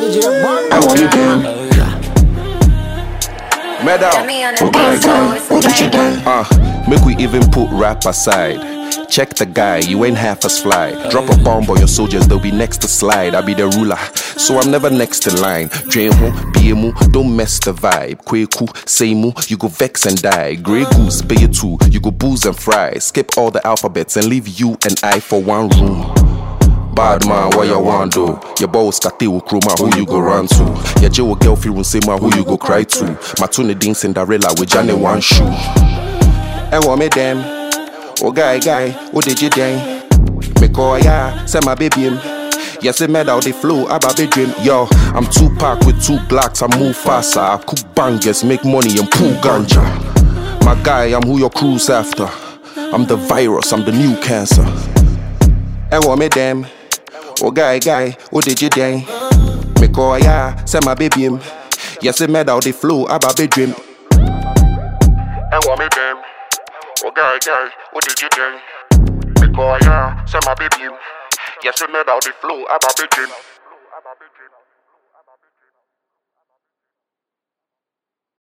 Make we even put rap aside. Check the guy, you ain't half as fly. Drop a bomb on your soldiers, they'll be next to slide. I'll be the ruler, so I'm never next in line. Dream who, BMU, don't mess the vibe. Kweku, Seimu, you go vex and die. Grey Goose, Bay 2, you go booze and fry. Skip all the alphabets and leave you and I for one room. Bad man, what you want do? Your boss kati will kruma, who you go run to? Your Joe girl feel say ma, who you go cry to? Matune ding Cinderella with Johnny one shoe. And what me them? Oh guy, what did you do? Me call ya, say my baby him. Yes, it made out the flow, about the dream. Yo, I'm Tupac with 2 blacks, I move faster. I cook bangers, make money and pull ganja. My guy, I'm who your crew's after. I'm the virus, I'm the new cancer. And what me them? Oh guy, what did you do? Me call ya, say my baby him. Yes, it made out the flow, about the dream. And what me them? Oh guy, what did you do? Me call ya, say my baby him. Yes, it made out the flow, about the dream.